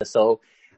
时候，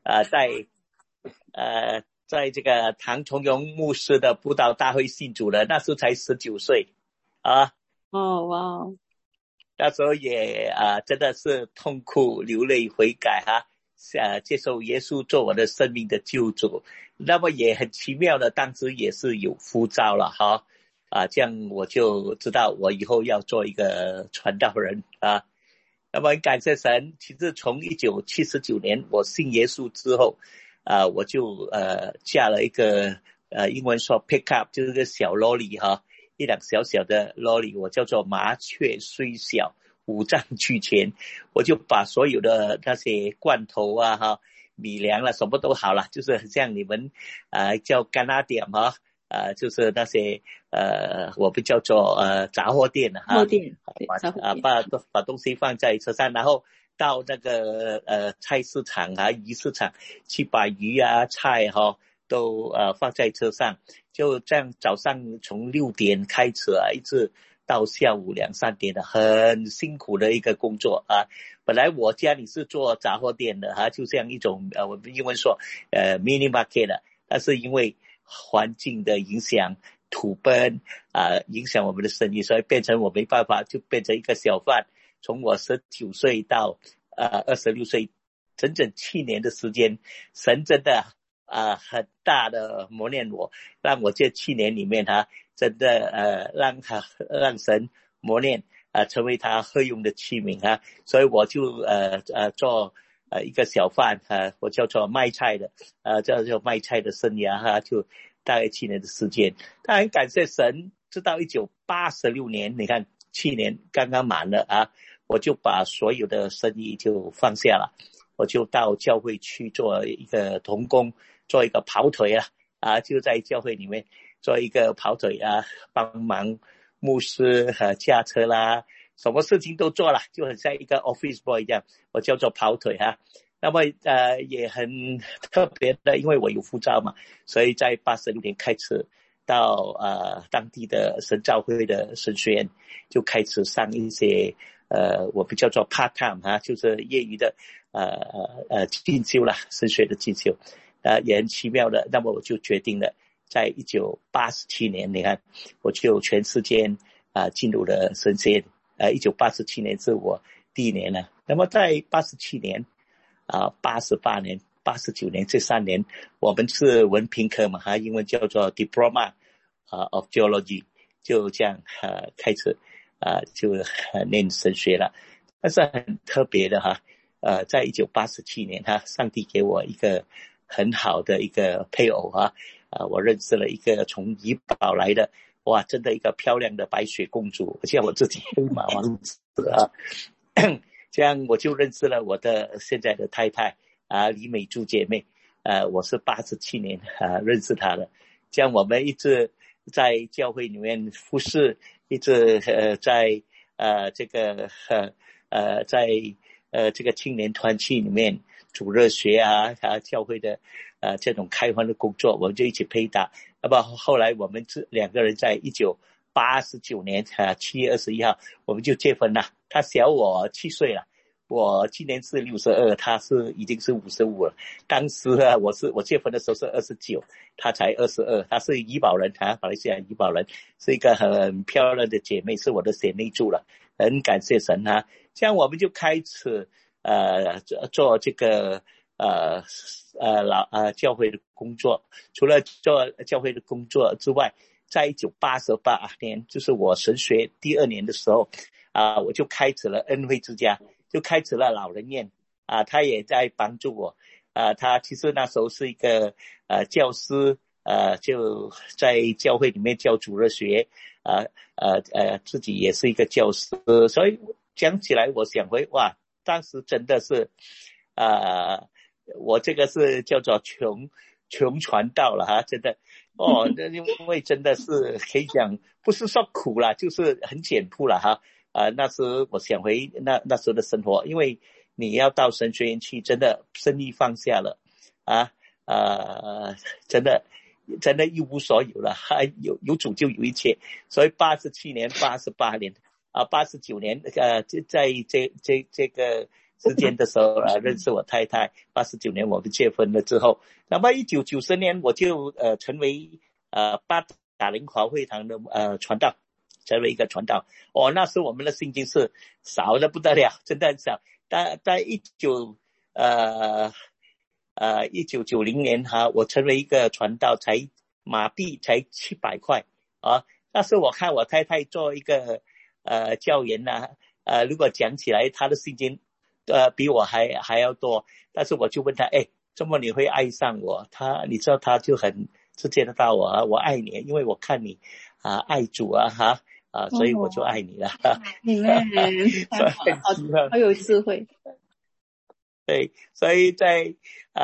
在这个唐崇荣牧师的布道大会信主了，那时候才19岁啊。 哦，哇， 那时候也真的是痛哭流泪悔改哈，接受耶稣做我的生命的救主。那么也很奇妙的，当时也是有呼召了哈，这样我就知道我以後要做一個傳道人啊。那麼感謝神，其實從1979年我信耶穌之後我就嫁了一個英文說 pick up， 就是個小蘿莉哈，一輛小小的蘿莉，我叫做麻雀雖小五臟俱全，我就把所有的那些罐頭哈，米糧了什麼都好了，就是很像你們叫乾拉店哈，就是那些我們叫做雜貨店哈，把東西放在車上，然後到那個菜市場魚市場去把魚菜都放在車上，就這樣早上從6點開始一直到下午2、3點的，很辛苦的一個工作本來我家裡是做雜貨店的就像一種我們英文說mini market 的，但是因為環境的影響土崩影響我們的生意，所以變成我沒辦法，就變成一個小販。從我19歲到26歲，整整7年的時間，神真的很大的磨練我，讓我這7年裡面真的讓神磨練成為他合用的器皿所以我就做一個小販我叫做賣菜的叫做賣菜的生涯就大概7年的時間。但很感謝神，直到1986年，你看7年剛剛滿了我就把所有的生意就放下了，我就到教會去做一個同工，做一個跑腿就在教會裡面做一個跑腿幫忙牧師駕車啦，什麼事情都做了，就很像一個 office boy 一樣，我叫做跑腿那麼也很特別的，因為我有護照嘛，所以在86年開始到當地的神召會的神學院就開始上一些我們叫做 part time 就是業餘的進修啦，神學的進修也很奇妙的。那麼我就決定了在1987年，你看我就全世界進入了神學院1987年是我第1年了。那麼在87年88年89年這3年我們是文憑科嘛英文叫做 Diploma of Geology， 就這樣開始就念神學了。但是很特別的在1987年上帝給我一個很好的一個配偶我認識了一個從怡保來的，哇，真的一個漂亮的白雪公主，像我自己黑馬王子這樣我就認識了我的現在的太太李美珠姐妹我是87年認識她的。這樣我們一直在教會裡面服侍，一直在這個在這個青年團契裡面主日學教會的這種開荒的工作，我們就一起配搭。那麼後來我們兩個人在1989年7月21號我們就結婚了。他小我7歲了，我今年是62，他已經是55了。當時我結婚的時候是29，他才22，他是怡保人馬來西亞怡保人，是一個很漂亮的姐妹，是我的姐妹住了，很感謝神這樣我們就開始做這個教會的工作。除了做教會的工作之外，在1988年就是我神學第2年的時候我就開始了恩惠之家，就開始了老人院他也在幫助我他其實那時候是一個教師就在教會裡面教主日學自己也是一個教師，所以講起來我想回哇，當時真的是我這個是叫做窮傳道了真的因為真的是可以講不是說苦啦，就是很簡樸了那時我想回那時候的生活，因為你要到神學院去，真的生意放下了真的一無所有了有主就有一切。所以87年88年89年在這個之间的时候认识我太太，89年我们结婚了之后，那么1990年我就成为八达岭华会堂的传道，成为一个传道。那时我们的信经是少的不得了，真的很少。在1990年我成为一个传道，马币才700块啊。那时我看我太太做一个教员如果讲起来她的信经比我还要多，但是我就问她，怎么你会爱上我？你知道她就很直接的到我爱你，因为我看你爱主所以我就爱你了。 你们好有智慧。 对，所以在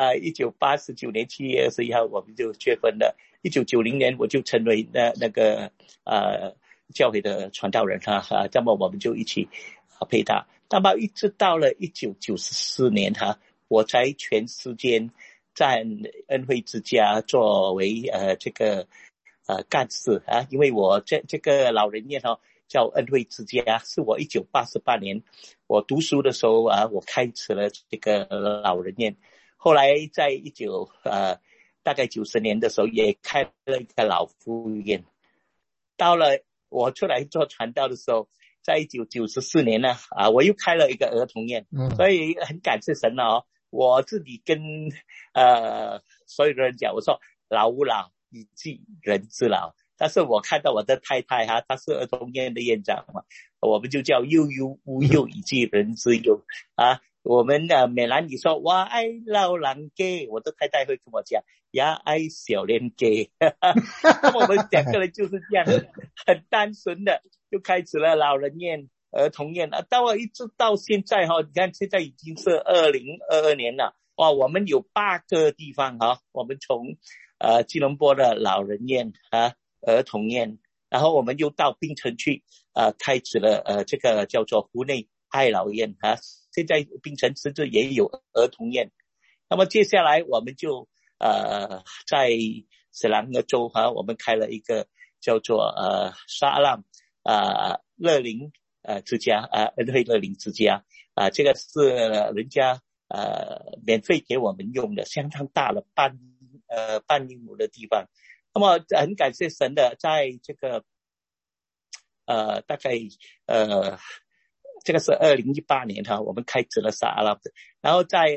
1989年7月21号我们就结婚了。1990年我就成为那个教会的传道人那么我们就一起配搭。那么一直到了1994年我在全世界在恩惠之家作为这个干事因为我这个老人院叫恩惠之家，是我1988年我读书的时候我开始了这个老人院。后来在大概90年的时候也开了一个老妇院。到了我出来做传道的时候，在1994年呢我又开了一个儿童院。所以很感谢神我自己跟所有的人讲，我说老吾老以及人之老。但是我看到我的太太她是儿童院的院长嘛，我们就叫幼幼无幼以及人之幼我们闽南语说我爱老人家，我的太太会跟我讲也爱小年家那么我们2个人就是这样很单纯的就开始了老人院儿童院一直到现在你看现在已经是2022年了我们有8个地方我们从吉隆坡的老人院儿童院，然后我们又到槟城去开始了这个叫做湖内爱老院现在槟城甚至也有儿童院。那么接下来我们就在斯兰格州我们开了一个叫做沙阿浪乐龄之家恩惠乐龄之家这个是人家免费给我们用的，相当大的半英亩的地方。那么很感谢神的，在这个大概这个是2018年我们开始了沙阿拉的。然后在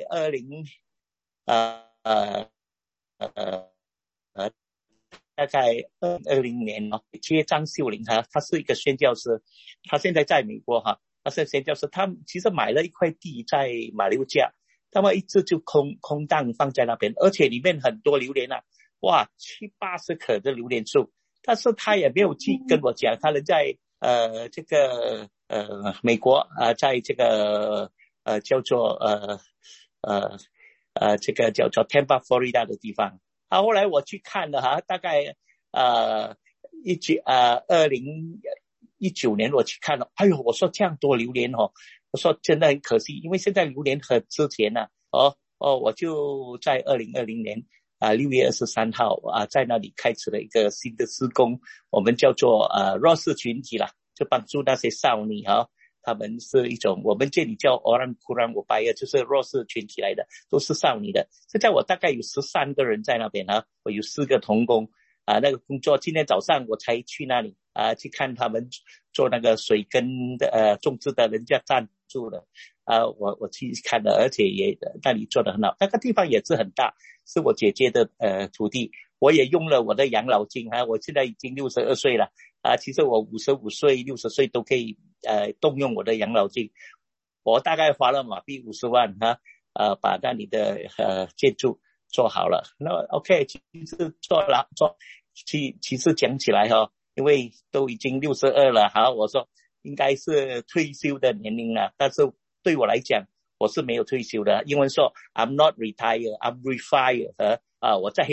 大概2020年接张秀玲他是一个宣教师，他现在在美国他是宣教师，他其实买了一块地在马六甲，那么一直就空荡放在那边，而且里面很多榴莲7-80棵的榴莲树，但是他也没有去跟我讲，他人在这个美国在这个叫做这个叫做 Tampa Florida 的地方后来我去看了大概2019年我去看了，我说这样多榴莲我说真的很可惜，因为现在榴莲很值钱我就在2020年6月23号在那里开始了一个新的事工，我们叫做弱势群体啦，就帮助那些少女他们是一种我们这里叫 Orang Kurang Upaya， 就是弱势群体来的，都是少女的。现在我大概有13个人在那边我有4个同工那个工作，今天早上我才去那里去看他们做那个水根的种植的，人家赞助的我去看了，而且也那里做得很好，那个地方也是很大，是我姐姐的土地。我也用了我的养老金我现在已经62岁了其实我55岁60岁都可以动用我的养老金。我大概花了马币50万把那里的建筑做好了。那 OK， 其实讲起来因为都已经62了我说应该是退休的年龄了，但是对我来讲我是没有退休的，英文说 I'm not retired, I'm refired 我在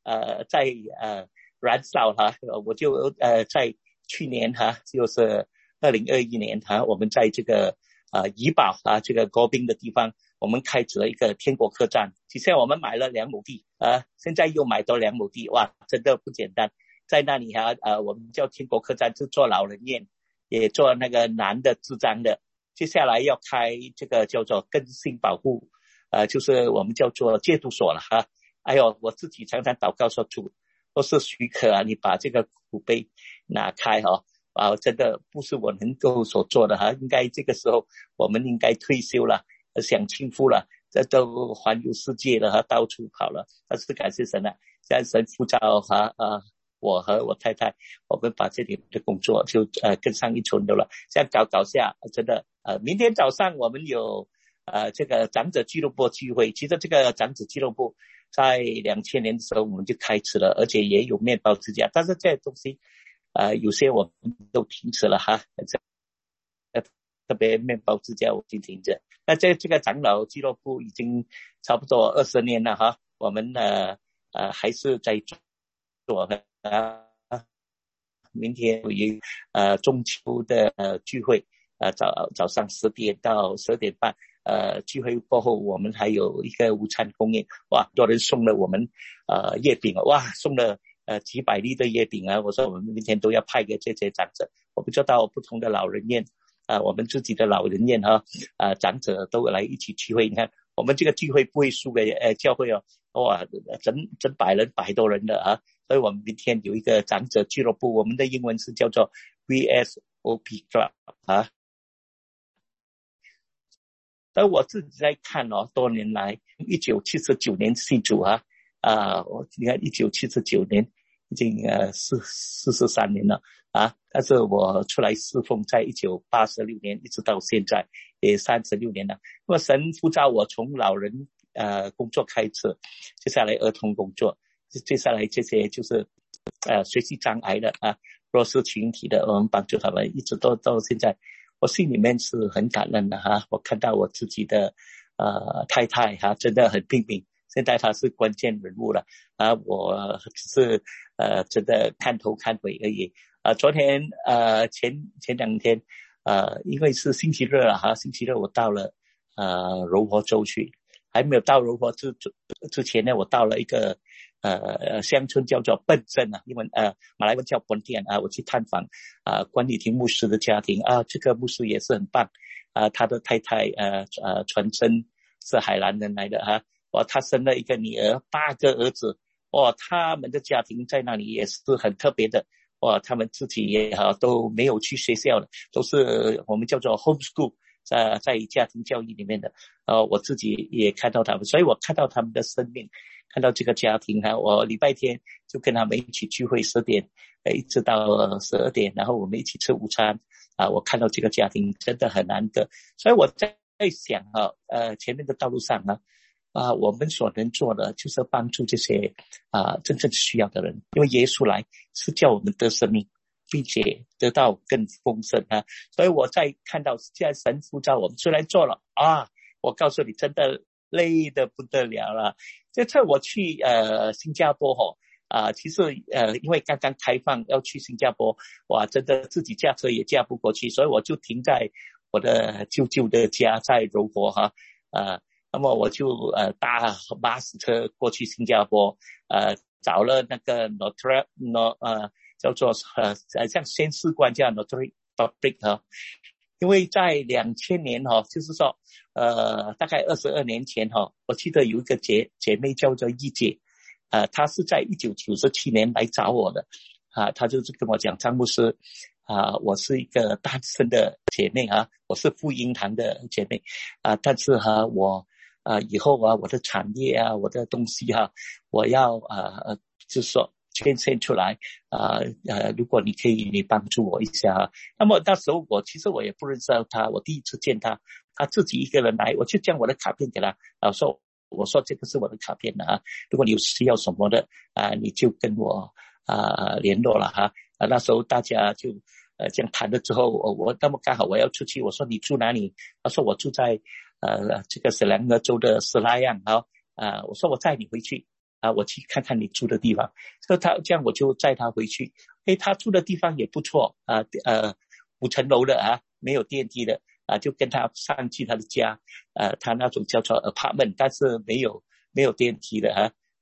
燃烧我就在去年就是2021年我们在这个怡保这个国宾的地方，我们开始了一个天国客栈。其实我们买了2亩地现在又买多2亩地，哇，真的不简单。在那里我们叫天国客栈，是做老人院，也做那个男的智障的， 接下来要开这个叫做更新保护，就是我们叫做戒毒所了哈。哎呦，我自己常常祷告说主，都是许可啊，你把这个苦杯拿开真的不是我能够所做的哈，应该这个时候我们应该退休了，享清福了，这都环游世界了哈，到处跑了。但是感谢神啊，现在神呼召我和我太太，我们把这里的工作就更上一层楼了。这样搞下，真的明天早上我们有这个长者俱乐部聚会。其实这个长者俱乐部在2000年的时候我们就开始了，而且也有面包之家，但是这些东西有些我们都停止了哈，特别面包之家我就停着。那这个长老俱乐部已经差不多20年了哈，我们还是在做明天有中秋的聚会，早上10点到12点半，聚会过后我们还有一个午餐供应。哇，很多人送了我们月饼，哇，送了几百粒的月饼啊！我说我们明天都要派给这些长者，我们就到不同的老人院我们自己的老人院长者都来一起聚会。你看我们这个聚会不会输给教会哇，整100多人的所以我们明天有一个长者俱乐部，我们的英文是叫做 VSOP Club 而我自己在看多年来1979年信主你看1979年已经43年了但是我出来侍奉在1986年一直到现在也36年了。那么神呼召我从老人工作开始，接下来儿童工作，接下来这些就是学习障碍的弱势群体的，我们帮助他们一直到现在，我心里面是很感恩的我看到我自己的太太真的很拼命，现在她是关键人物了我只是真的看头看尾而已昨天前2天因为是星期日星期日我到了柔佛州去，还没有到柔佛之前呢，我到了一个乡村叫做笨镇英文马来文叫本店我去探访关礼亭牧师的家庭这个牧师也是很棒他的太太传真是海南人来的他生了一个女儿，8个儿子他们的家庭在那里也是很特别的他们自己也都没有去学校的，都是我们叫做 homeschool， 在家庭教育里面的我自己也看到他们，所以我看到他们的生命，看到这个家庭我礼拜天就跟他们一起聚会10点一直到12点，然后我们一起吃午餐我看到这个家庭真的很难得，所以我在想前面的道路上我们所能做的就是帮助这些真正需要的人，因为耶稣来是叫我们得生命，并且得到更丰盛所以我在看到现在神呼召我们出来做了我告诉你真的累得不得了了。这次我去新加坡其实因为刚刚开放要去新加坡，哇，真的自己驾车也驾不过去，所以我就停在我的舅舅的家在柔佛那么我就搭巴士车过去新加坡找了那个叫做像宣誓官这样的 Notary Public 因为在2000年就是说大概22年前我记得有一个姐妹叫做一姐她是在1997年来找我的她就是跟我讲，张牧师我是一个单身的姐妹我是福音堂的姐妹但是我以后我的产业我的东西我要就是说捐献出来如果你可以你帮助我一下那么那时候其实我也不认识他，我第一次见他自己一个人来，我就将我的卡片给他我说这个是我的卡片如果你有需要什么的你就跟我联络了那时候大家就这样谈了之后我那么刚好我要出去，我说你住哪里？他说我住在这个斯兰格州的斯拉样我说我载你回去我去看看你住的地方，所以这样我就载他回去他住的地方也不错5层楼的没有电梯的就跟他上去他的家他那种叫做 apartment， 但是没有电梯的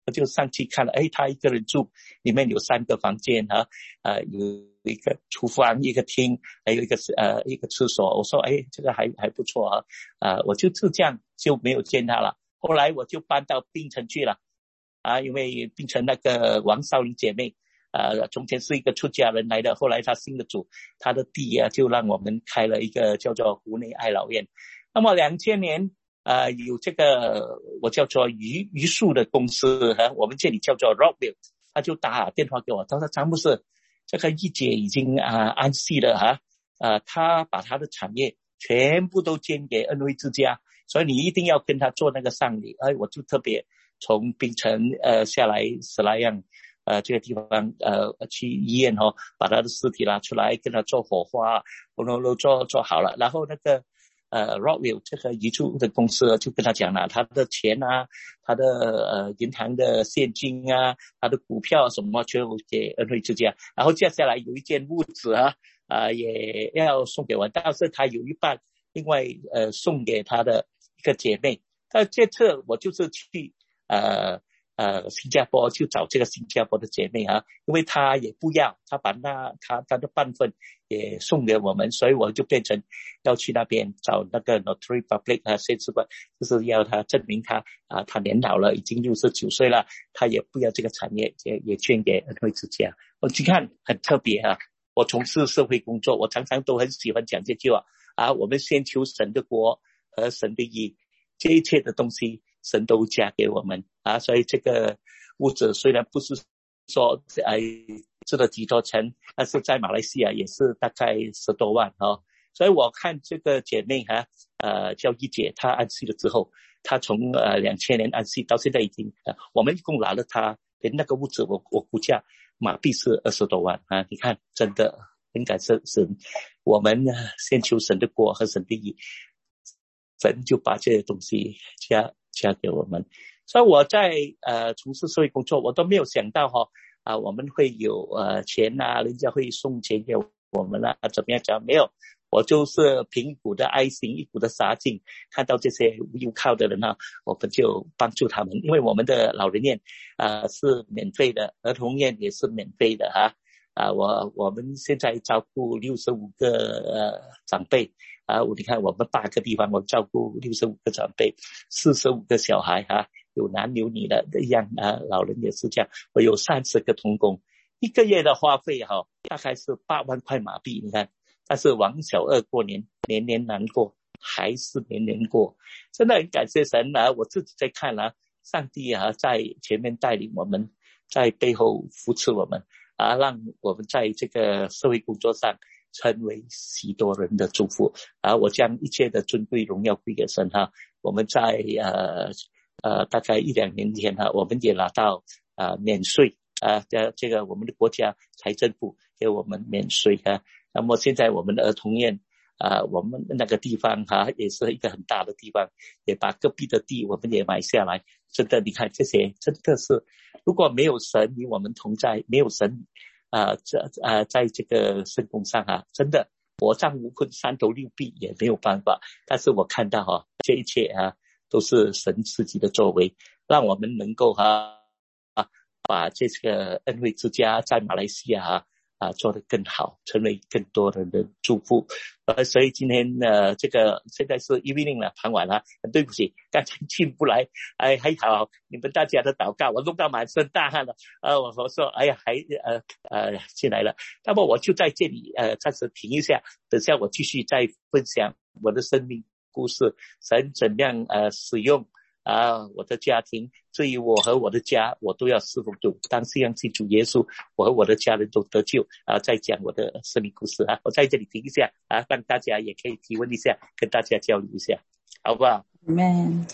我就上去看了，他一个人住，里面有3个房间有一个厨房，一个厅，还有一个厕所。我说这个还不错我就这样就没有见他了。后来我就搬到槟城去了因为槟城那个王少林姐妹从前是一个出家人来的，后来他信了主，他的地就让我们开了一个叫做湖内爱老院。那么2000年有这个我叫做榆树的公司我们这里叫做 Rockville， 他就打电话给我，他说张牧师，这个一姐已经安息了他把他的产业全部都捐给恩惠之家，所以你一定要跟他做那个丧礼。我就特别从槟城下来史莱阳这个地方去医院把他的尸体拿出来，跟他做火化，都做好了。然后那个Rockville 这个遗嘱的公司就跟他讲了，他的钱他的银行的现金他的股票什么全部给恩惠之家。然后接下来有一间屋子也要送给我，但是他有一半另外送给他的一个姐妹。但这次我就是去新加坡，就找这个新加坡的姐妹因为她也不要，她把她的半份也送给我们，所以我就变成要去那边找那个 Notary Public 县司官，就是要他证明他年老了，已经69岁了，他也不要这个产业，也捐给恩惠之家。我去看很特别我从事社会工作，我常常都很喜欢讲这句话我们先求神的国和神的义，这一切的东西神都加给我们所以这个屋子虽然不是说值得几多钱，但是在马来西亚也是大概10多万所以我看这个姐妹叫一姐，她安息了之后，她从2000年安息到现在已经我们一共拿了她连那个屋子我估价马币是20多万你看真的很感谢神，我们先求神的国和神的义，神就把这些东西加给我们。所以我在从事社会工作，我都没有想到我们会有钱人家会送钱给我们怎么样讲，没有，我就是凭一股的爱心，一股的傻劲，看到这些无依无靠的人我们就帮助他们。因为我们的老人院是免费的，儿童院也是免费的我们现在照顾65个长辈你看我们8个地方，我照顾65个长辈，45个小孩有男有女的一样老人也是这样。我有30个同工，一个月的花费大概是8万块马币，你看。但是王小二过年年年难过，还是年年过，真的很感谢神我自己在看上帝在前面带领我们，在背后扶持我们让我们在这个社会工作上成为许多人的祝福我将一切的尊贵荣耀归给神我们在大概1-2年前我们也拿到免税这个我们的国家财政部给我们免税那么现在我们的儿童院我们那个地方也是一个很大的地方，也把隔壁的地我们也买下来。真的你看这些真的是，如果没有神与我们同在，没有神在这个圣工上真的国丈无困三头六臂也没有办法。但是我看到这一切都是神自己的作为，让我们能够把这个恩惠之家在马来西亚做得更好，成为更多人的祝福所以今天这个现在是evening了，傍晚了对不起刚才进不来还好你们大家的祷告我弄到满身大汗了我说还进来了。那么我就在这里暂时停一下，等下我继续再分享我的生命故事，神怎样使用我的家庭。至于我和我的家，我都要侍奉主，当相信主耶稣，我和我的家人都得救再讲我的生命故事我在这里停一下让大家也可以提问一下，跟大家交流一下，好不好？ Amen。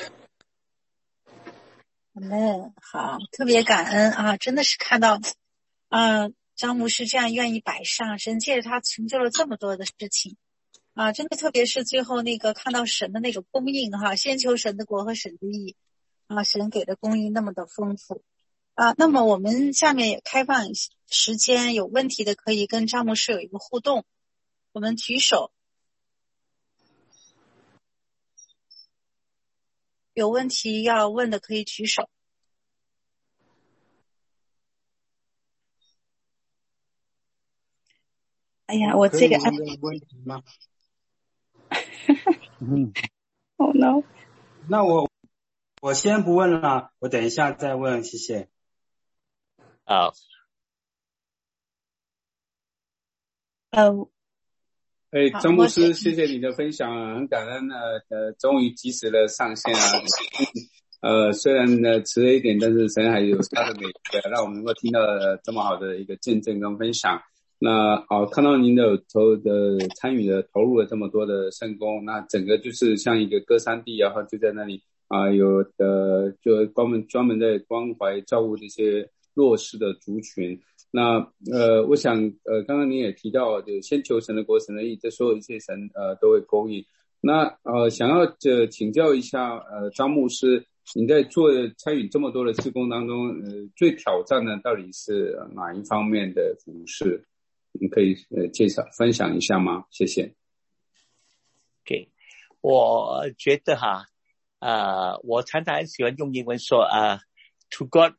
Amen。 好，特别感恩真的是看到张牧师这样愿意摆上，神借着他成就了这么多的事情真的特别是最后那个看到神的那种供应先求神的国和神的义神给的供应那么的丰富那么我们下面也开放时间，有问题的可以跟张牧师有一个互动，我们举手，有问题要问的可以举手。 哎呀，我这个可以问个问题吗？ Oh no！ 那我先不问了，我等一下再问，谢谢。 好。 张牧师，谢谢你的分享，很感恩终于及时的上线啊。虽然迟了一点，但是神还有他的美让我们能够听到这么好的一个见证跟分享。那看到您的参与的投入了这么多的圣工，那整个就是像一个歌山地，然后就在那里有就专门在关怀照顾这些弱势的族群。那我想刚刚您也提到，就先求神的国神的义，这所有一切神都会供应。那想要请教一下张牧师，你在参与这么多的事工当中，最挑战的到底是哪一方面的服事？你可以分享一下吗？谢谢。 OK， 我觉得我常常喜欢用英文说to God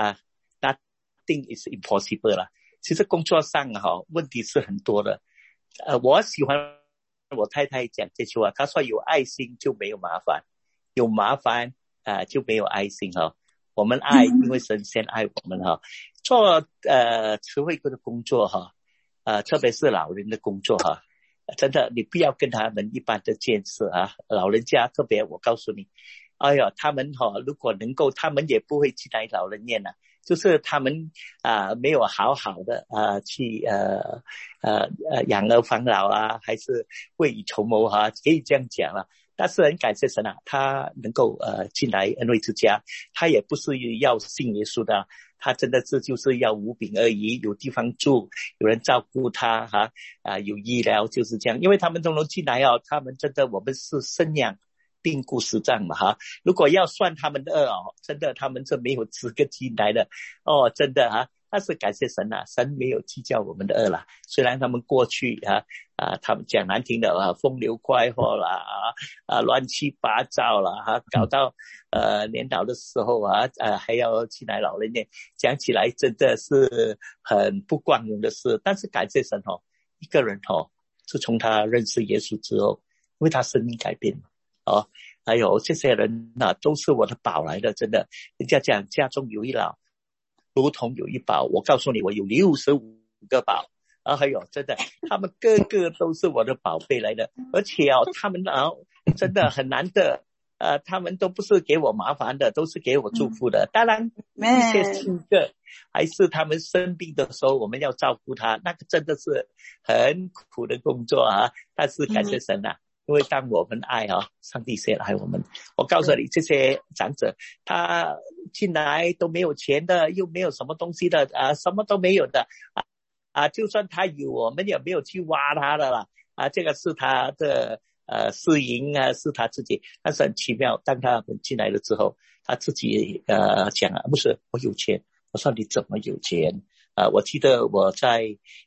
nothing is impossible 啦。其实工作上问题是很多的。我喜欢我太太讲这句话，她说有爱心就没有麻烦，有麻烦就没有爱心我们爱，因为神先爱我们做慈惠的工作特别是老人的工作真的你不要跟他们一般的见识老人家特别我告诉你，哎呀，他们如果能够，他们也不会进来老人院就是他们没有好好的去养儿防老还是未雨绸缪可以这样讲但是很感谢神他能够进来恩惠之家，他也不是要信耶稣的，他真的是就是要无饼而已，有地方住，有人照顾他有医疗，就是这样。因为他们都能进来他们真的我们是生养并顾实账嘛如果要算他们的真的他们是没有资格进来的真的但是感谢神神没有计较我们的恶啦。虽然他们过去他们讲难听的风流快活啦乱七八糟啦搞到年老的时候还要进来老人院，讲起来真的是很不光荣的事。但是感谢神一个人自从他认识耶稣之后，因为他生命改变还有这些人都是我的宝来的，真的。人家讲家中有一老如同有一宝，我告诉你，我有65个宝还有真的他们个个都是我的宝贝来的，而且他们真的很难得他们都不是给我麻烦的，都是给我祝福的。当然一些性格还是他们生病的时候我们要照顾他，那个真的是很苦的工作但是感谢神因为当我们爱上帝先爱我们。我告诉你，这些长者他进来都没有钱的，又没有什么东西的什么都没有的就算他有，我们也没有去挖他的啦这个是他的私营是他自己。但是很奇妙，当他们进来了之后，他自己讲不是我有钱。我说你怎么有钱我记得我在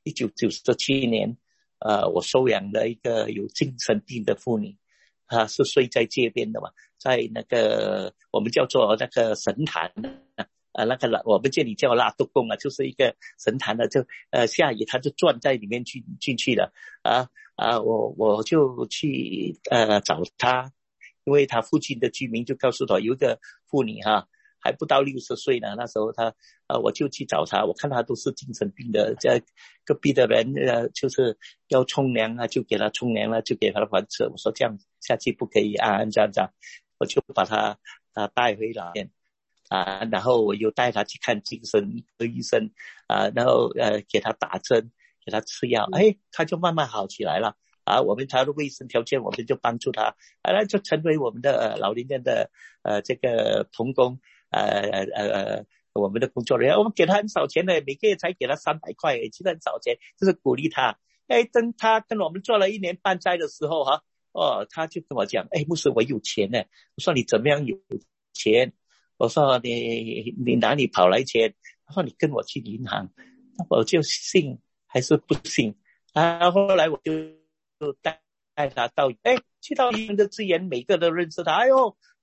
1997年我收养了一个有精神病的妇女是睡在街边的嘛，在那个我们叫做那个神坛那个我们这里叫拉督公就是一个神坛就下雨他就钻在里面进去了我就去找他，因为他附近的居民就告诉他有一个妇女还不到60岁呢，那时候我就去找他，我看他都是精神病的，在隔壁的人就是要冲凉就给他冲凉了，就给他还车。我说这样下去不可以这样我就把他带回来然后我又带他去看精神科医生然后给他打针，给他吃药他就慢慢好起来了我们他的卫生条件我们就帮助他那就成为我们的老年人的这个同工我们的工作人员，我们给他很少钱的，每个月才给他300块，其实很少钱，就是鼓励他。等他跟我们做了1年半载的时候他就跟我讲牧师我有钱呢。我说你怎么样有钱？我说你哪里跑来钱？他说你跟我去银行。我就信还是不信后来我就带他到去到银行的职员，每个都认识他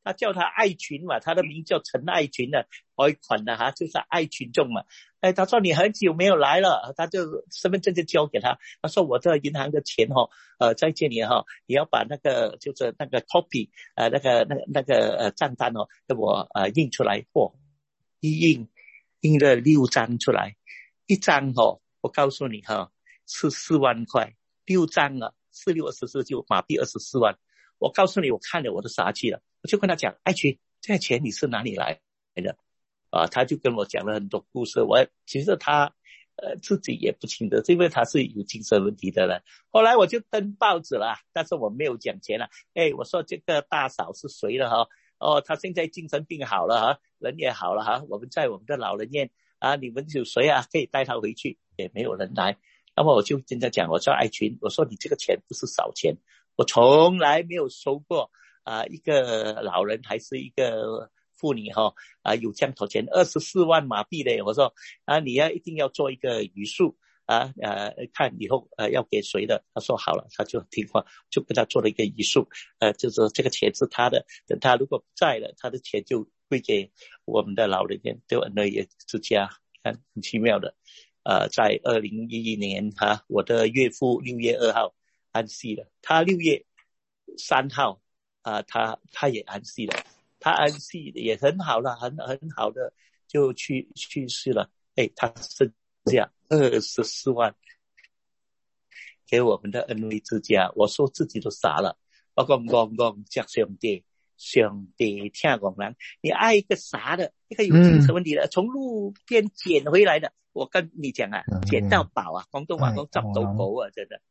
他叫他爱群嘛，他的名叫陈爱群的，贷款的就是爱群众嘛。他说你很久没有来了，他就身份证就交给他，他说我这银行的钱在这里你要把那个就是那个 copy 那个账单给我印出来。一印了6张出来，一张我告诉你是4万块，6张4 6 24就马币24万。我告诉你，我看了我都傻气了，我就跟他讲，爱群，这钱你是哪里来的？他就跟我讲了很多故事。其实他自己也不清楚，因为他是有精神问题的人。后来我就登报纸了，但是我没有讲钱了。我说这个大嫂是谁了他现在精神病好了人也好了我们在我们的老人院你们有谁可以带他回去？也没有人来。那么我就跟他讲，我说爱群，我说你这个钱不是少钱，我从来没有收过一个老人还是一个妇女有这样多钱，24万马币的。我说你一定要做一个语数看以后要给谁的。他说好了，他就听话，就跟他做了一个语数，就是这个钱是他的，等他如果不在了，他的钱就归给我们的老人院，对恩乐也之家。看很奇妙的在2011年我的岳父6月2号安息了，他6月3号他也安息了，他安息也很好了，很好的就去世了。他剩下24万给我们的恩惠之家。我说自己都傻了，我讲叫上帝听讲人，你爱一个傻的，一个有精神问题的，从路边捡回来的。我跟你讲捡到宝广东话讲執到寶真的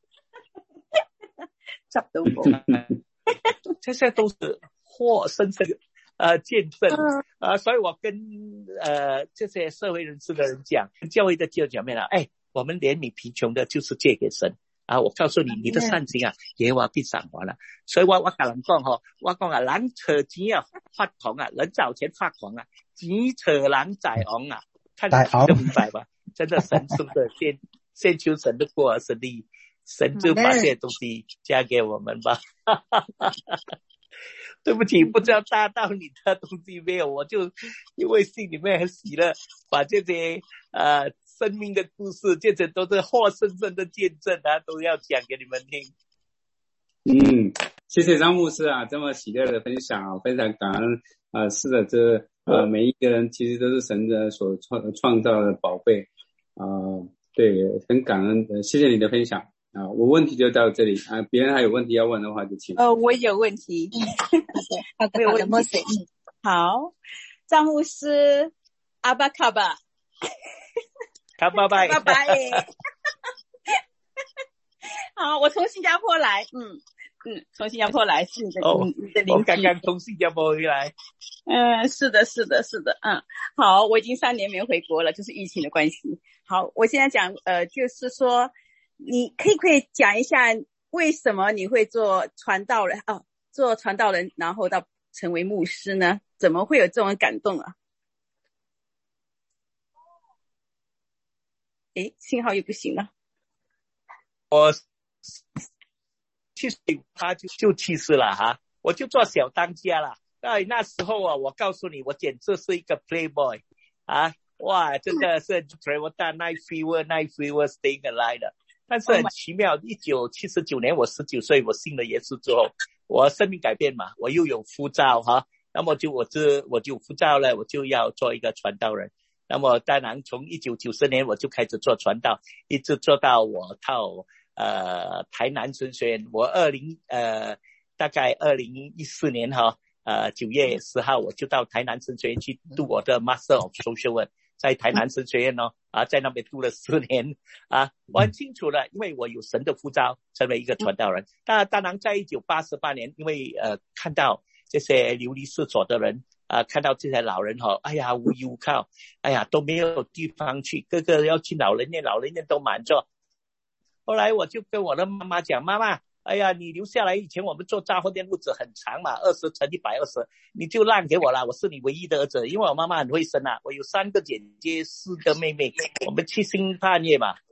執到寶这些都是活生生见证所以我跟这些社会人士的人讲，教会的弟兄姐妹我们怜悯贫穷的就是借给神我告诉你，你的善行耶和華必賞還了。所以我跟人講我講人找錢發狂人找錢發狂錢找人在昂看你就明白吧。真的神是不是先求神的國和神的義，神就把這些東西加給我們吧。对不起，不知道搭到你的东西没有，我就因为心里面很喜乐，把这些生命的故事，这些都是活生生的见证都要讲给你们听。 谢谢张牧师这么喜乐的分享非常感恩是的，这每一个人其实都是神的所创造的宝贝对，很感恩谢谢你的分享我问题就到这里别人还有问题要问的话就请。 我有问题。 好的， 好，张牧师，阿巴卡巴， 卡巴拜， 拜拜。好，我从新加坡来，从新加坡来是你的邻居。 我刚刚从新加坡回来。 是的。好，我已经3年没回国了，就是疫情的关系。好，我现在讲就是说，你可以讲一下为什么你会做传道人然后到成为牧师呢？怎么会有这种感动信号又不行了。 我他就去世了我就做小当家了。那时候我告诉你，我简直是一个 playboy 哇，真的是 travel 到 night fever staying alive 的。但是很奇妙，1979年我19岁，我信了耶稣之后，我生命改变嘛，我又有呼召那么我就呼召了，我就要做一个传道人。那么当然从1990年我就开始做传道，一直做到我到台南神学院。我大概2014年9月10号我就到台南神学院去读我的 Master of Social Work， 在台南神学院在那边读了4年我很清楚了，因为我有神的呼召成为一个传道人。当然在1988年，因为看到这些流离失所的人看到这些老人无依无靠，都没有地方去，个个要去老人院都满着。后来我就跟我的妈妈讲，妈妈你留下来，以前我们做杂货店路子很长嘛，20乘120，你就让给我了，我是你唯一的儿子。因为我妈妈很会生我有3个姐姐4个妹妹，我们7星半夜嘛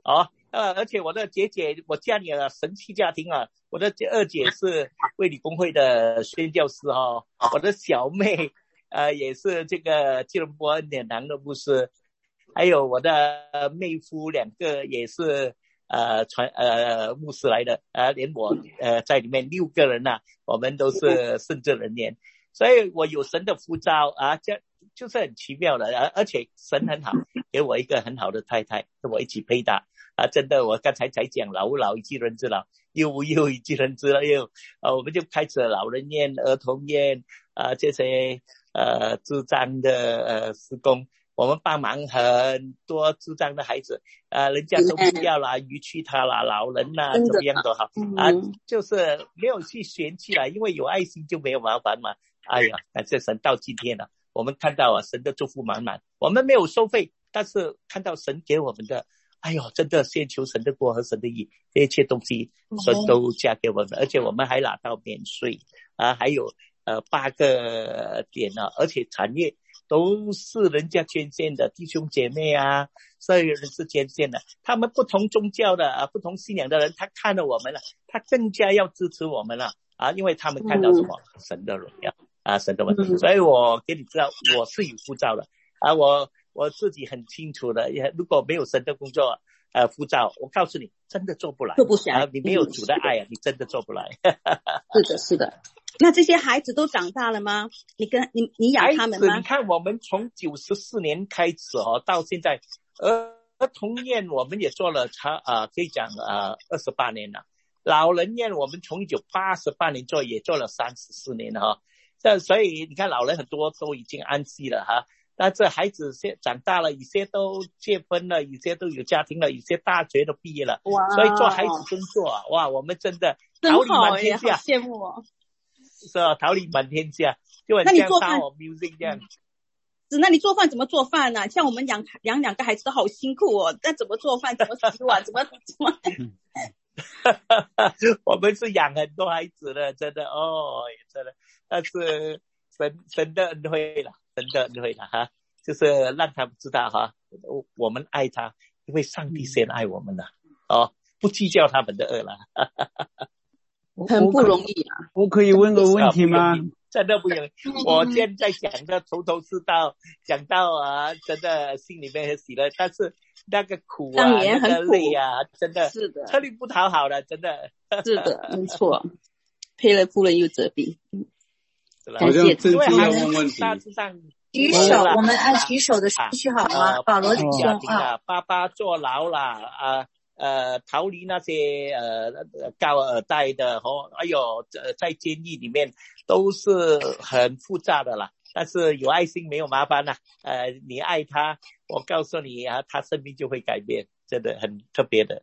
而且我的姐姐，我家里神奇家庭啊，我的二姐是卫理公会的宣教师哦，我的小妹也是这个吉隆坡恩典堂的牧师，还有我的妹夫2个也是牧师来的连我在里面6个人我们都是圣职人员，所以我有神的呼召这就是很奇妙的而且神很好，给我一个很好的太太跟我一起配搭真的，我刚才讲老吾老以及人之老，幼吾幼以及人之幼我们就开始了老人院、儿童院这些智障的施工，我们帮忙很多智障的孩子人家都不要啦，遗弃他啦，老人啦怎么样都好就是没有去嫌弃啦，因为有爱心就没有麻烦嘛。哎呀，感谢神，到今天了我们看到神的祝福满满，我们没有收费，但是看到神给我们的，哎呦，真的先求神的国和神的义，这一切东西神都加给我们，而且我们还拿到免税还有8个点而且产业都是人家捐献的，弟兄姐妹社会人士捐献的，他们不同宗教的不同信仰的人，他看了我们了，他更加要支持我们了因为他们看到什么神的荣耀神的问题，所以我给你知道我是有呼召的我自己很清楚的，如果没有神的工作呼召，我告诉你真的做不来，你没有主的爱你真的做不来是的。那这些孩子都长大了吗？你养他们吗？ 你看我们从94年开始到现在儿童院我们也做了可以讲28年了，老人院我们从1988年也做了34年了所以你看老人很多都已经安息了但是孩子长大了，有些都结婚了，有些都有家庭了，有些大学都毕业了，所以做孩子工作哇，我们真的桃李满天下， 好羡慕是桃李满天下，就很像沙我 music 这样。 那你做饭怎么做饭呢？像我们养2个孩子都好辛苦那怎么做饭？怎么洗碗？怎么我们是养很多孩子的，真的真的，但是神的恩惠了，神的恩惠了就是让他们知道我们爱他，因为上帝先爱我们了不计较他们的恶了很不容易我可以问个问题吗？ 真的不容易，我现在讲的从头是道，讲到真的心里面很喜乐，但是那个苦那个累真的是的， 车力不讨好的，真的是的，没错，赔了夫人又折兵。 好像正经要问问题， 大致上举手，我们按举手的顺序好吗？保罗弟兄爸爸坐牢了逃离那些高尔代的还有在监狱里面都是很复杂的啦，但是有爱心没有麻烦你爱他，我告诉你他生命就会改变，真的很特别的。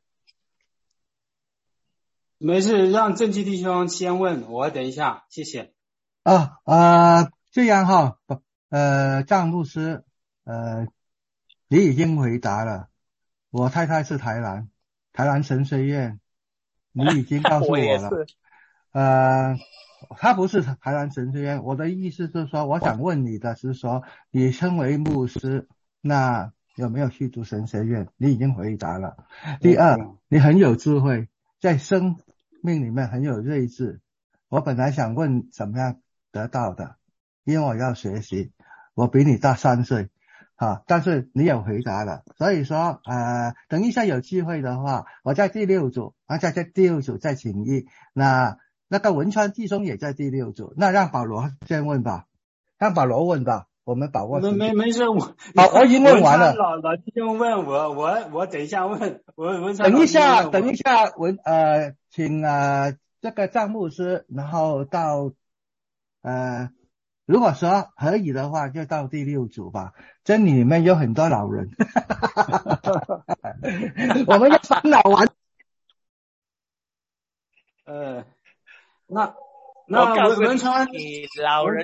没事，让正气弟兄先问，我等一下，谢谢。 这样张牧师你已经回答了，我太太是台南神学院，你已经告诉我了他不是台南神学院，我的意思是说我想问你的是说你身为牧师那有没有去读神学院，你已经回答了。第二，你很有智慧，在生命里面很有睿智，我本来想问怎么样得到的，因为我要学习，我比你大3岁但是你有回答了，所以说等一下有机会的话，我在第6组在第6组再请益，那个文川弟兄也在第6组，那让保罗先问吧，让保罗问吧，我们把握没事，我已经问完了。 老弟兄问我等一下问， 等一下请这个张牧师，然后到如果说可以的话就到第6组吧，真理里面有很多老人我们要烦恼完我告诉你老人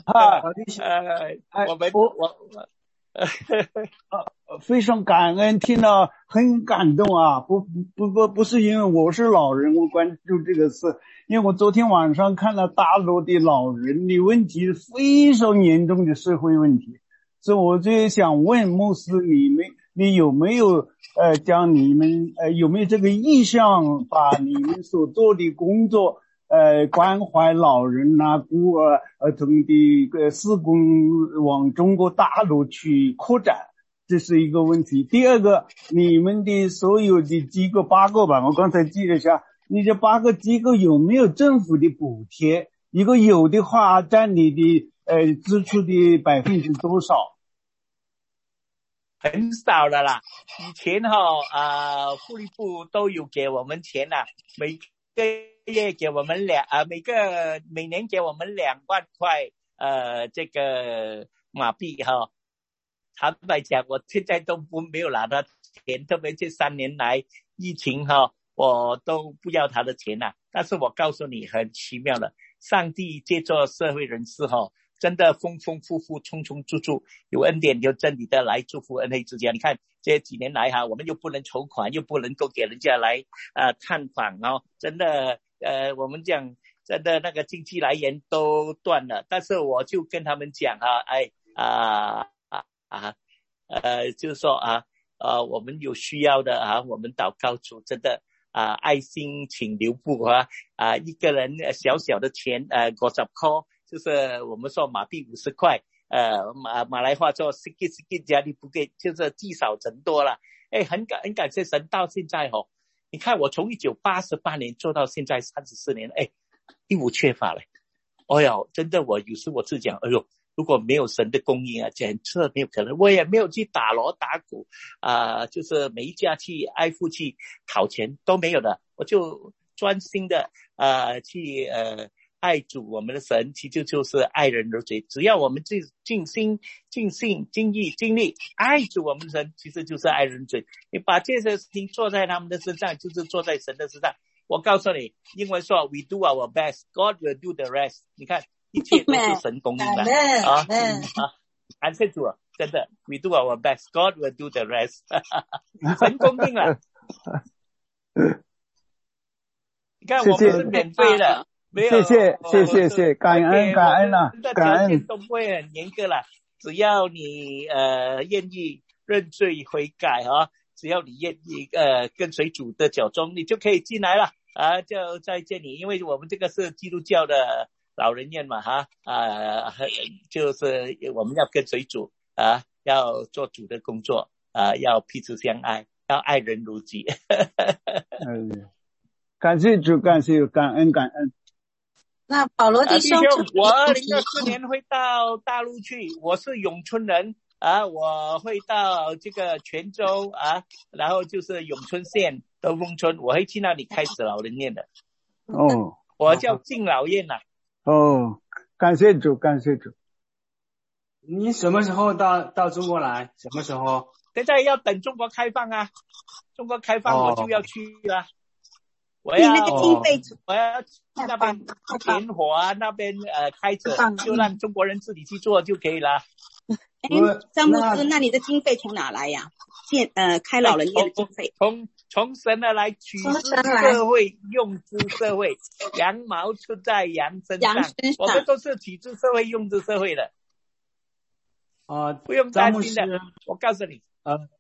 非常感恩，听了很感动不是因为我是老人我关注这个事，因为我昨天晚上看了大陆的老人的问题，非常严重的社会问题，所以我就想问牧师， 你有没有将你们有没有这个意向，把你们所做的工作关怀老人啊、孤儿童的事工往中国大陆去扩展？这是一个问题。第二个，你们的所有的机构8个吧，我刚才记了一下，你这8个机构有没有政府的补贴？如果有的话，占你的支出的多少？ 很少的啦。以前福利部都有给我们钱啦，每个月给我们每年给我们2万块这个马币坦白讲，我现在都没有拿到钱，特别这3年来疫情我都不要他的钱啦。但是我告诉你，很奇妙的，上帝借着社会人士真的丰丰富富、充充足足，有恩典有真理的来祝福恩惠之家。你看这几年来我们又不能筹款，又不能够给人家来探访真的我们讲真的那个经济来源都断了。但是我就跟他们讲就是说我们有需要的我们祷告主真的爱心请留步一个人小小的钱50块，就是我们说马币50块马来话说 sikit-sikit jadi bukit， 就是积少成多了。很感谢神，到现在你看我从1988年做到现在34年，一无缺乏了。真的我有时我自己讲如果没有神的供应简直没有可能。我也没有去打锣打鼓就是每一家去爱父去讨钱都没有的，我就专心的去爱主我们的神，其实就是爱人如己。只要我们尽心尽性尽意尽力爱主我们的神，其实就是爱人如己。你把这些事情做在他们的身上，就是做在神的身上。我告诉你，英文说 we do our best, God will do the rest。 你看一切都是神供应的感谢主真的 we do our best, God will do the rest 神供应了你看我们是免费的，没有谢谢感恩了，感恩都不会很严格了，只要你愿意认罪悔改只要你愿意跟随主的脚踪，你就可以进来了就在这里。因为我们这个是基督教的老人院嘛就是我们要跟随主要做主的工作要彼此相爱，要爱人如己感谢主，感恩。 那保罗弟兄我2024年会到大陆去，我是永春人我会到这个泉州然后就是永春县德丰村，我会去那里开始老人院的我叫敬老院感谢主。 你什么时候到中国来？什么时候？ 现在要等中国开放中国开放我就要去了我要去那边点火那边开着就让中国人自己去做就可以了。 张牧师，那你的经费从哪来呀？开老人院的经费从神而来，取之社会，用之社会，羊毛出在羊身上，我们都是取之社会，用之社会的不用担心的。我告诉你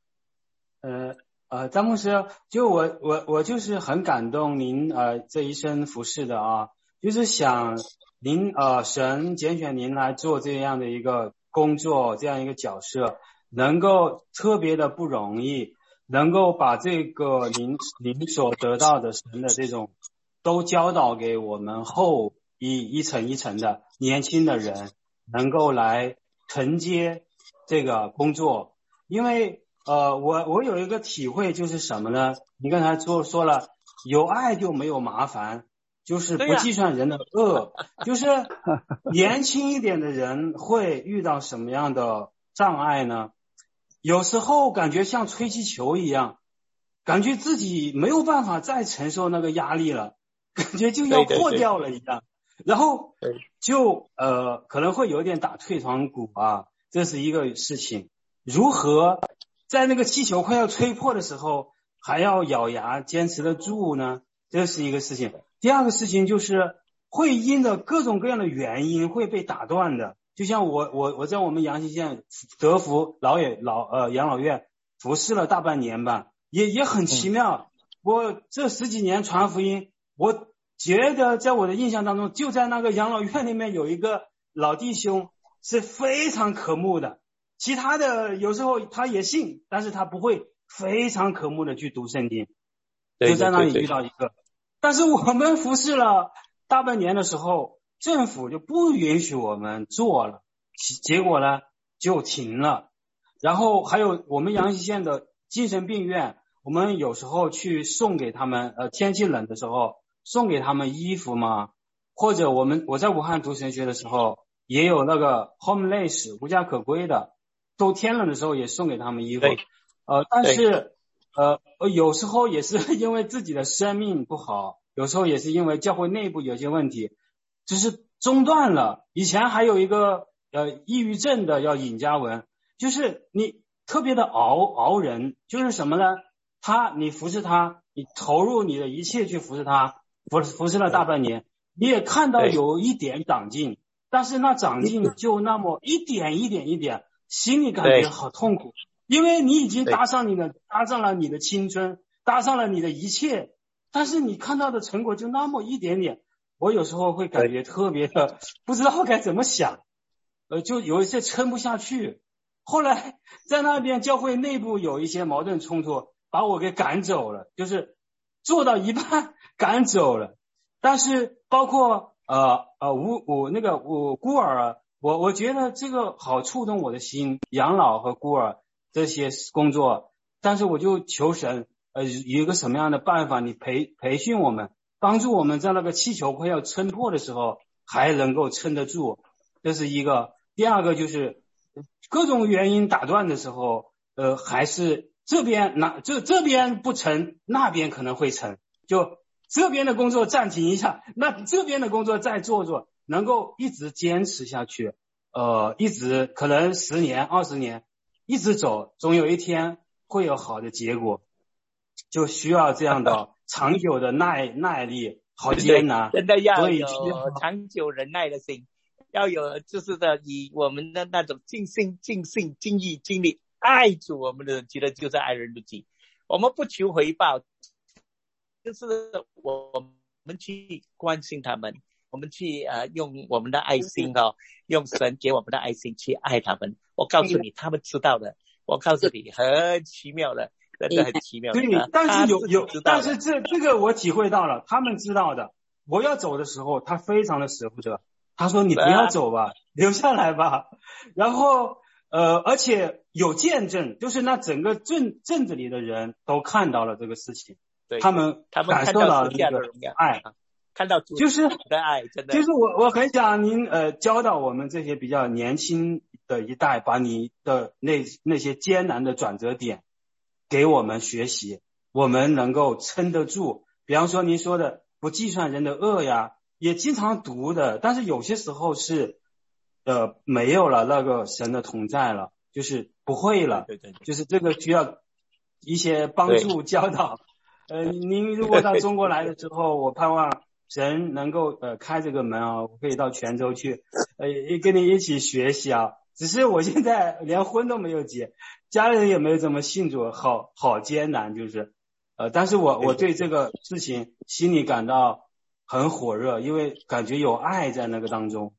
张牧师，就我就是很感动您这一生服侍的就是想您神拣选您来做这样的一个工作，这样一个角色，能够特别的不容易，能够把这个您所得到的神的这种都教导给我们后一层一层的年轻的人，能够来承接这个工作。因为我有一个体会，就是什么呢？你刚才说了，有爱就没有麻烦，就是不计算人的恶就是年轻一点的人会遇到什么样的障碍呢？有时候感觉像吹气球一样，感觉自己没有办法再承受那个压力了，感觉就要破掉了一样，然后就可能会有点打退堂鼓这是一个事情。如何在那个气球快要吹破的时候还要咬牙坚持得住呢？这是一个事情。第二个事情就是会因着各种各样的原因会被打断的，就像我在我们阳西县德福养老院服侍了大半年吧，也很奇妙。我这10几年传福音，我觉得在我的印象当中，就在那个养老院里面有一个老弟兄是非常渴慕的，其他的有时候他也信，但是他不会非常渴慕的去读圣经，就在那里遇到一个。但是我们服侍了大半年的时候，政府就不允许我们做了，结果呢就停了。然后还有我们阳西县的精神病院，我们有时候去送给他们天气冷的时候送给他们衣服嘛，或者我在武汉读神学的时候也有那个 homeless 无家可归的，都天冷的时候也送给他们衣服。但是有时候也是因为自己的生命不好，有时候也是因为教会内部有些问题，就是中断了。以前还有一个抑郁症的要尹嘉文，就是你特别的熬人，就是什么呢？你服侍他，你投入你的一切去服侍他，服侍了大半年，你也看到有一点长进，但是那长进就那么一点一点，心里感觉好痛苦。因为你已经搭上了你的青春，搭上了你的一切，但是你看到的成果就那么一点点，我有时候会感觉特别的不知道该怎么想，就有一些撑不下去。后来在那边教会内部有一些矛盾冲突，把我给赶走了，就是做到一半赶走了。但是包括孤儿，我觉得这个好触动我的心，养老和孤儿这些工作，但是我就求神有一个什么样的办法，你培训我们，帮助我们在那个气球快要撑破的时候还能够撑得住，这是一个。第二个就是各种原因打断的时候还是这边不成，那边可能会成，就这边的工作暂停一下，那这边的工作再做，能够一直坚持下去，一直可能10年20年一直走，总有一天会有好的结果，就需要这样的长久的耐力，好艰难， 真的要有长久忍耐的心，要有就是以我们的那种尽心尽意尽力爱主我们的人，觉得就是爱人如己。我们不求回报，就是我们去关心他们，我们去用我们的爱心用神给我们的爱心去爱他们。我告诉你，他们知道的。我告诉你，很奇妙的，真的很奇妙的。 对，但是这个我体会到了，他们知道的。我要走的时候，他非常的舍不得，他说你不要走吧，留下来吧。然后而且有见证，就是那整个镇子里的人都看到了这个事情， 对， 他们感受到了这个爱， 看到主的爱，真的。 就是我很想您教导我们这些比较年轻的一代，把你的那些艰难的转折点给我们学习，我们能够撑得住。比方说您说的不计算人的恶呀，也经常读的，但是有些时候是没有了那个神的同在了，就是不会了，对，就是这个需要一些帮助教导。您如果到中国来的时候，我盼望神能够开这个门啊，我可以到泉州去跟你一起学习啊。只是我现在连婚都没有结，家人也没有怎么信主，好艰难，就是但是我对这个事情心里感到很火热，因为感觉有爱在那个当中，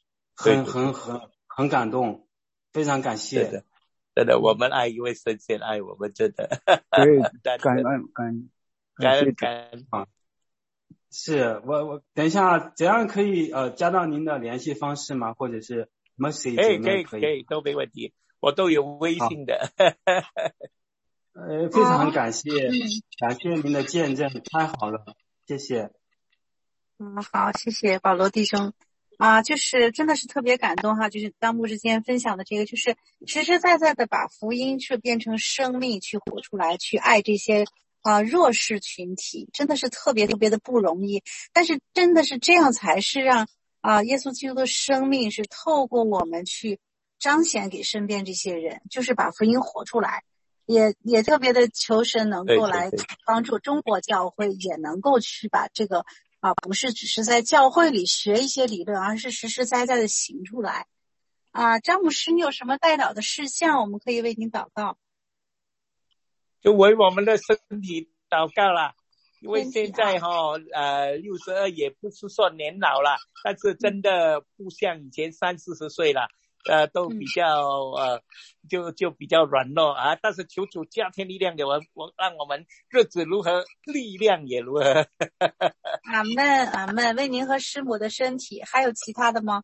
很感动，非常感谢。 真的，我们爱因为神先爱我们，真的。 对，感恩啊！是我等一下，怎样可以加到您的联系方式吗？或者是 message 可以，都没问题，我都有微信的。 非常感谢您的见证，太好了，谢谢。 好，谢谢保罗弟兄就是真的是特别感动哈，就是当牧之间分享的这个，就是实实在在的把福音去变成生命去活出来，去爱这些弱势群体，真的是特别特别的不容易。但是真的是这样才是让耶稣基督的生命是透过我们去彰显给身边这些人，就是把福音活出来。也特别的求神能够来帮助中国教会，也能够去把这个不是只是在教会里学一些理论，而是实实在在的行出来。张牧师，你有什么代祷的事项，我们可以为您祷告。 就为我们的身体祷告啦。因为现在62也不是说年老了，但是真的不像以前30-40岁了，都比较就比较软弱啊。但是求主加添力量给我让我们日子如何，力量也如何。 阿们阿们，为您和师母的身体。还有其他的吗？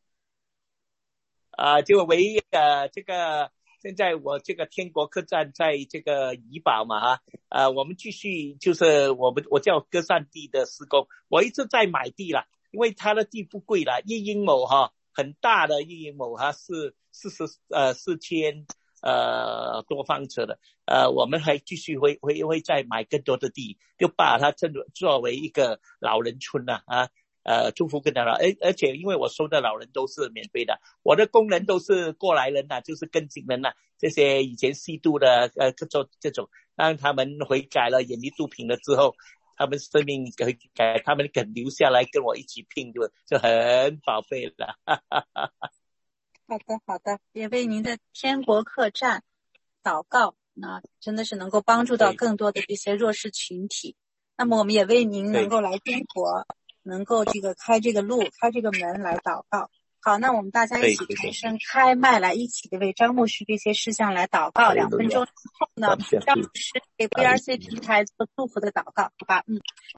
就为这个。现在我这个天国客栈在这个怡保嘛我们继续就是我叫歌善地的施工，我一直在买地啦，因为他的地不贵啦，1英亩很大的1英亩是4000多方尺的，我们还继续会再买更多的地，就把它作为一个老人村祝福跟他了，而且因为我收的老人都是免费的，我的工人都是过来人就是跟进人这些以前吸毒的这种，让他们悔改了，远离毒品了之后，他们生命悔改，他们肯留下来跟我一起拼，就很宝贝了。 好的，也为您的天国客栈祷告，那真的是能够帮助到更多的这些弱势群体。那么我们也为您能够来中国，能够这个开这个路，开这个门来祷告。好，那我们大家一起同声开麦来一起的为张牧师这些事项来祷告。2分钟之后呢，张牧师给 VRC 平台做祝福的祷告，好吧？